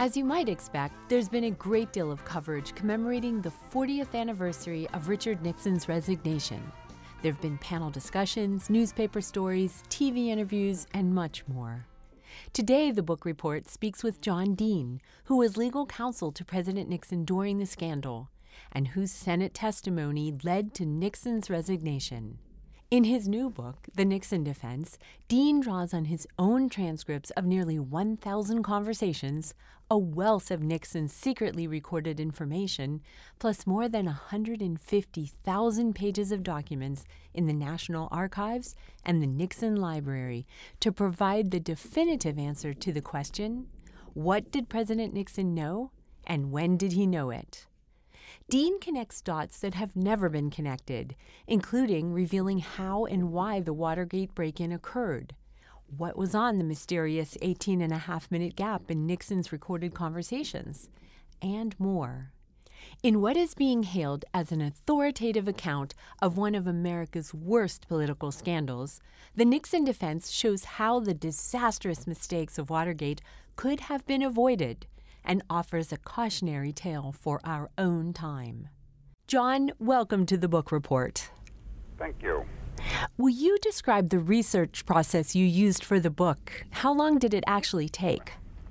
As you might expect, there's been a great deal of coverage commemorating the 40th anniversary of Richard Nixon's resignation. There have been panel discussions, newspaper stories, TV interviews, and much more. Today, the book report speaks with John Dean, who was legal counsel to President Nixon during the scandal, and whose Senate testimony led to Nixon's resignation. In his new book, The Nixon Defense, Dean draws on his own transcripts of nearly 1,000 conversations, a wealth of Nixon's secretly recorded information, plus more than 150,000 pages of documents in the National Archives and the Nixon Library to provide the definitive answer to the question, what did President Nixon know, and when did he know it? Dean connects dots that have never been connected, including revealing how and why the Watergate break-in occurred, what was on the mysterious 18.5-minute gap in Nixon's recorded conversations, and more. In what is being hailed as an authoritative account of one of America's worst political scandals, The Nixon Defense shows how the disastrous mistakes of Watergate could have been avoided, and offers a cautionary tale for our own time. John, welcome to the book report. Thank you. Will you describe the research process you used for the book? How long did it actually take?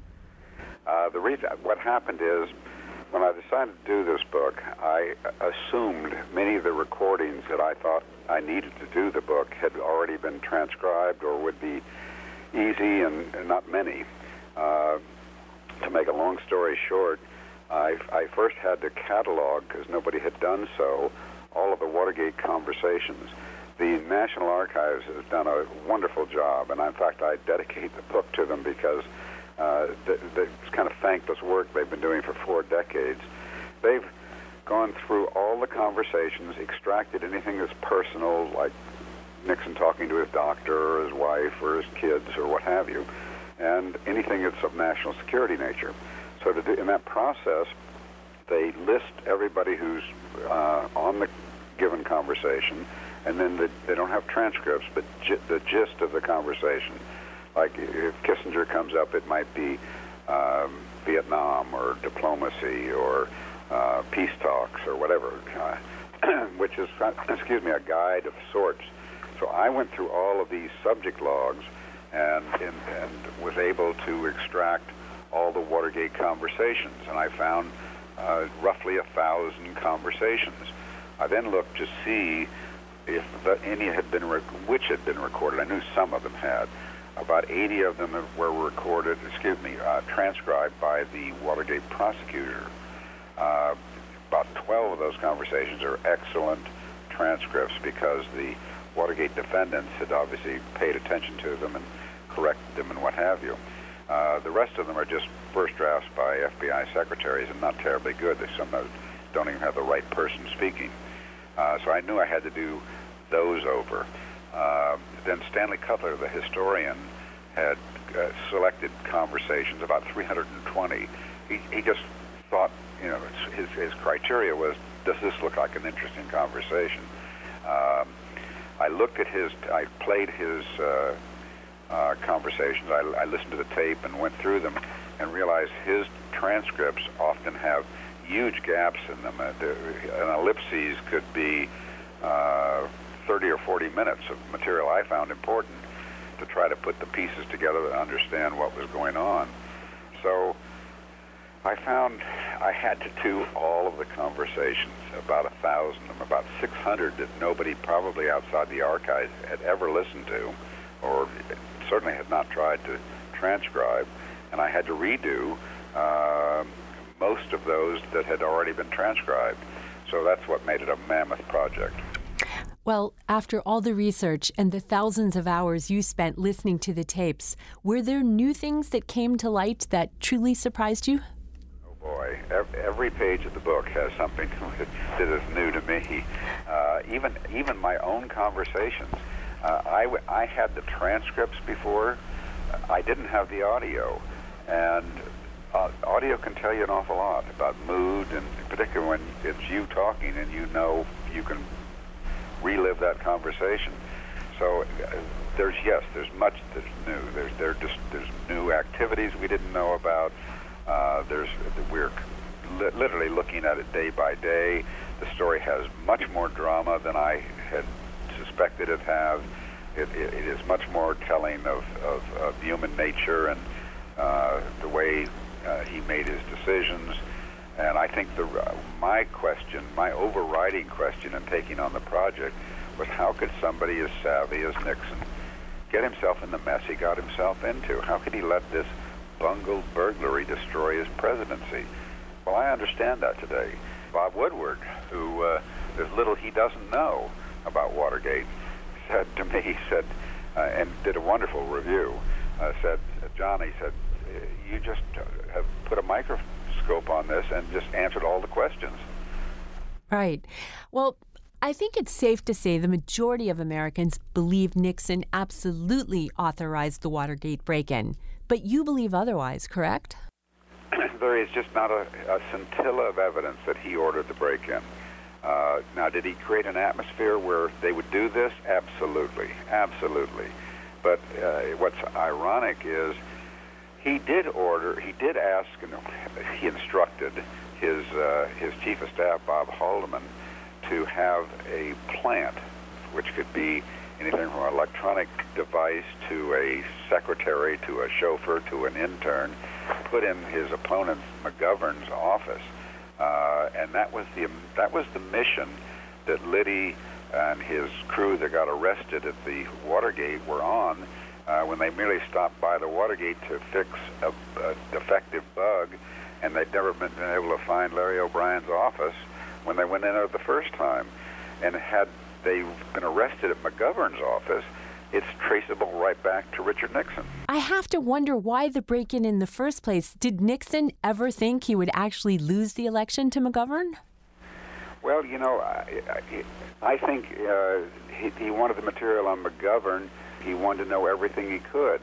What happened is, when I decided to do this book, I assumed many of the recordings that I thought I needed to do the book had already been transcribed or would be easy, and not many. To make a long story short, I first had to catalog, because nobody had done so, all of the Watergate conversations. The National Archives has done a wonderful job, and in fact I dedicate the book to them because it's kind of thankless work they've been doing for 4 decades. They've gone through all the conversations, extracted anything that's personal, like Nixon talking to his doctor or his wife or his kids or what have you, and anything that's of national security nature. So in that process, they list everybody who's on the given conversation, and then they don't have transcripts, but the gist of the conversation. Like if Kissinger comes up, it might be Vietnam or diplomacy or peace talks or whatever, which is, a guide of sorts. So I went through all of these subject logs and was able to extract all the Watergate conversations, and I found roughly 1,000 conversations. I then looked to see if any had been which had been recorded. I knew some of them had. About 80 of them were transcribed by the Watergate prosecutor. About 12 of those conversations are excellent transcripts because the Watergate defendants had obviously paid attention to them and corrected them and what have you. The rest of them are just first drafts by FBI secretaries and not terribly good. They sometimes don't even have the right person speaking. So I knew I had to do those over. Then Stanley Cutler, the historian, had selected conversations, about 320. He just thought, his criteria was, does this look like an interesting conversation? I looked at I played his conversations. I listened to the tape and went through them and realized his transcripts often have huge gaps in them. An ellipses could be 30 or 40 minutes of material I found important to try to put the pieces together to understand what was going on. So I found I had to do all of the conversations, about 1,000 of them, about 600 that nobody probably outside the archives had ever listened to, or certainly had not tried to transcribe, and I had to redo most of those that had already been transcribed. So that's what made it a mammoth project. Well, after all the research and the thousands of hours you spent listening to the tapes, were there new things that came to light that truly surprised you? Oh boy, every page of the book has something that is new to me. Even my own conversations. I had the transcripts before. I didn't have the audio, and audio can tell you an awful lot about mood, and particularly when it's you talking and you can relive that conversation. So there's much that's new. There's new activities we didn't know about. We're literally looking at it day by day. The story has much more drama than I had suspected it have. It is much more telling of human nature and the way he made his decisions. And I think my overriding question in taking on the project was, how could somebody as savvy as Nixon get himself in the mess he got himself into? How could he let this bungled burglary destroy his presidency? Well, I understand that today. Bob Woodward, who there's little he doesn't know about Watergate, said to me, and did a wonderful review, said, John, he said, you just have put a microscope on this and just answered all the questions. Right. Well, I think it's safe to say the majority of Americans believe Nixon absolutely authorized the Watergate break-in. But you believe otherwise, correct? There is just not a scintilla of evidence that he ordered the break-in. Now, did he create an atmosphere where they would do this? Absolutely, absolutely. But what's ironic is he did ask, he instructed his chief of staff, Bob Haldeman, to have a plant, which could be anything from an electronic device to a secretary to a chauffeur to an intern, put in his opponent McGovern's office. And that was the mission that Liddy and his crew that got arrested at the Watergate were on when they merely stopped by the Watergate to fix a defective bug, and they'd never been able to find Larry O'Brien's office when they went in there the first time. And had they been arrested at McGovern's office, it's traceable right back to Richard Nixon. I have to wonder why the break-in in the first place. Did Nixon ever think he would actually lose the election to McGovern? Well, I think he wanted the material on McGovern. He wanted to know everything he could.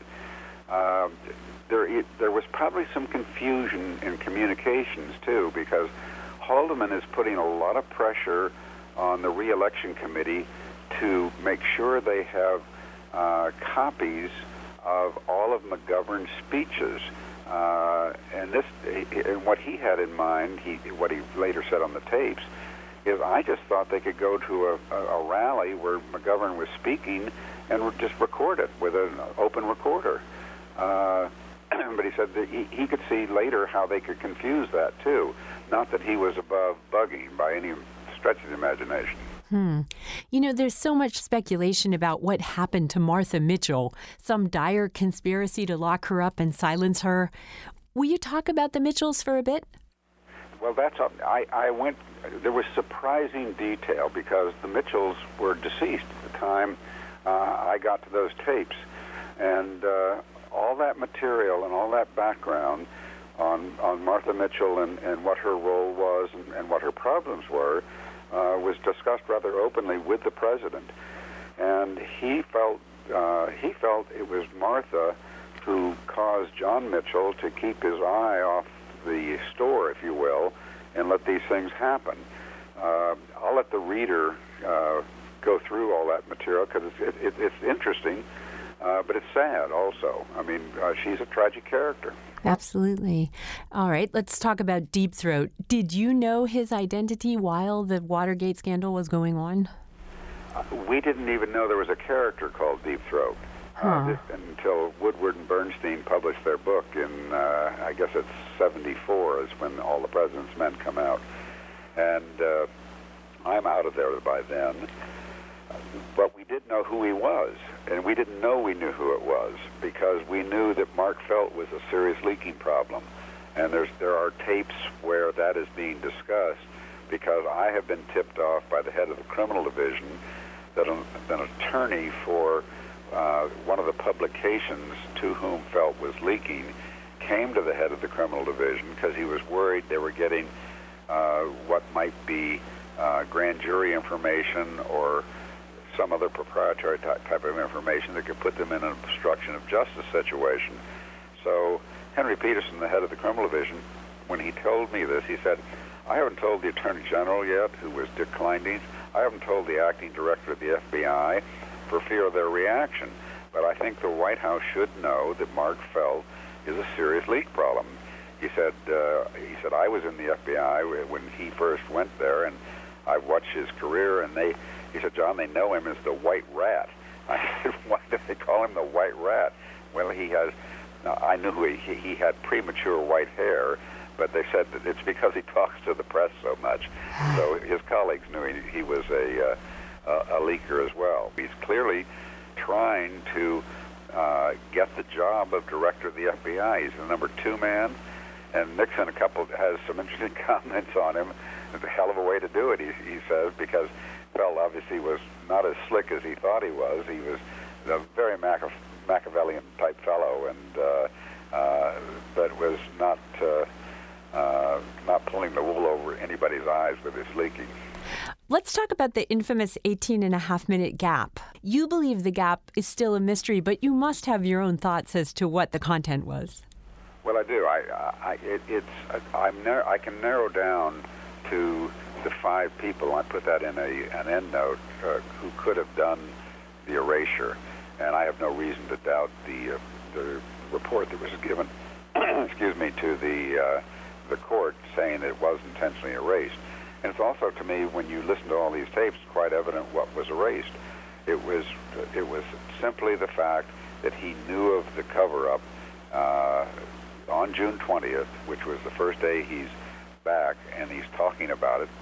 There was probably some confusion in communications, too, because Haldeman is putting a lot of pressure on the re-election committee to make sure they have copies of all of McGovern's speeches. And what he had in mind, what he later said on the tapes, is I just thought they could go to a rally where McGovern was speaking and just record it with an open recorder. But he said that he could see later how they could confuse that, too. Not that he was above bugging by any stretch of the imagination. There's so much speculation about what happened to Martha Mitchell, some dire conspiracy to lock her up and silence her. Will you talk about the Mitchells for a bit? Well, there was surprising detail because the Mitchells were deceased at the time I got to those tapes. And all that material and all that background on Martha Mitchell and what her role was and what her problems were was discussed rather openly with the president. And he felt it was Martha who caused John Mitchell to keep his eye off the store, if you will, and let these things happen. I'll let the reader go through all that material because it's interesting, but it's sad also. I mean, she's a tragic character. Absolutely. All right, let's talk about Deep Throat. Did you know his identity while the Watergate scandal was going on? We didn't even know there was a character called Deep Throat until Woodward and Bernstein published their book in, I guess it's 74 is when All the President's Men come out. And I'm out of there by then. But we did know who he was, and we didn't know we knew who it was because we knew that Mark Felt was a serious leaking problem. And there are tapes where that is being discussed because I have been tipped off by the head of the criminal division that an attorney for one of the publications to whom Felt was leaking came to the head of the criminal division because he was worried they were getting what might be grand jury information or some other proprietary type of information that could put them in an obstruction of justice situation. So Henry Peterson, the head of the criminal division, when he told me this, he said, I haven't told the Attorney General yet, who was Dick Kleindienst. I haven't told the acting director of the FBI for fear of their reaction. But I think the White House should know that Mark Felt is a serious leak problem. He said, I was in the FBI when he first went there, and I watched his career, and he said, John, they know him as the White Rat. I said, why do they call him the White Rat? Well, I knew he had premature white hair, but they said that it's because he talks to the press so much. So his colleagues knew he was a leaker as well. He's clearly trying to get the job of director of the FBI. He's the number 2 man, and Nixon has some interesting comments on him. It's a hell of a way to do it, he says, because Feld obviously was not as slick as he thought he was. He was a very Machiavellian type fellow, and but was not pulling the wool over anybody's eyes with his leaking. Let's talk about the infamous 18.5-minute gap. You believe the gap is still a mystery, but you must have your own thoughts as to what the content was. Well, I do. I can narrow down to the 5 people. I put that in an endnote who could have done the erasure, and I have no reason to doubt the report that was given, excuse me, to the court saying it was intentionally erased. And it's also, to me, when you listen to all these tapes, quite evident what was erased. It was simply the fact that he knew of the cover-up on June 20th, which was the first day he's back, and he's talking about it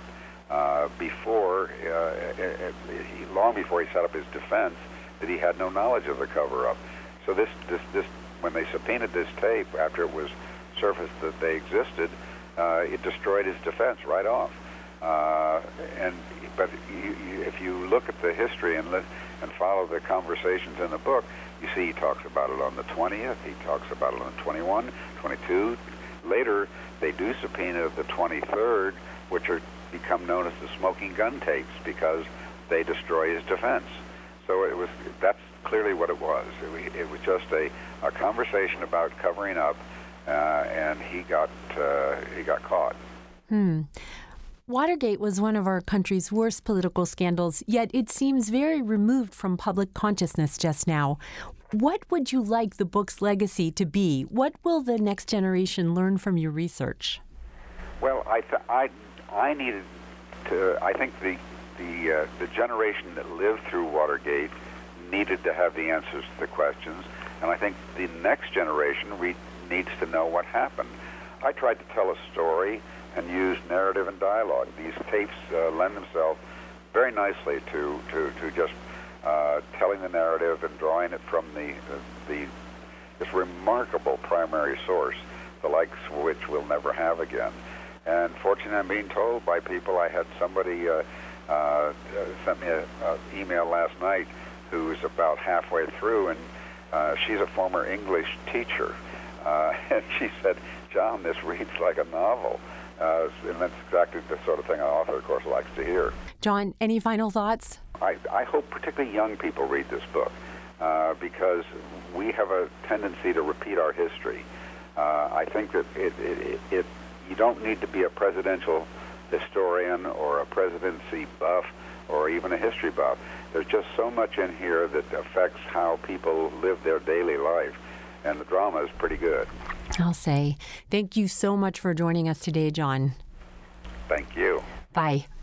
long before he set up his defense, that he had no knowledge of the cover-up. So this when they subpoenaed this tape after it was surfaced that they existed, it destroyed his defense right off. But if you look at the history and follow the conversations in the book, you see he talks about it on the 20th, he talks about it on the 21, 22. Later, they do subpoena the 23rd, which become known as the smoking gun tapes because they destroy his defense. So that's clearly what it was. It was just a conversation about covering up, and he got caught. Watergate was one of our country's worst political scandals, yet it seems very removed from public consciousness just now. What would you like the book's legacy to be? What will the next generation learn from your research? Well, I needed to. I think the generation that lived through Watergate needed to have the answers to the questions, and I think the next generation needs to know what happened. I tried to tell a story and use narrative and dialogue. These tapes lend themselves very nicely to just telling the narrative and drawing it from this remarkable primary source, the likes of which we'll never have again. And fortunately, I'm being told by people. I had somebody sent me an email last night who's about halfway through, and she's a former English teacher. And she said, John, this reads like a novel. And that's exactly the sort of thing an author, of course, likes to hear. John, any final thoughts? I hope particularly young people read this book because we have a tendency to repeat our history. I think that you don't need to be a presidential historian or a presidency buff or even a history buff. There's just so much in here that affects how people live their daily life, and the drama is pretty good. I'll say. Thank you so much for joining us today, John. Thank you. Bye.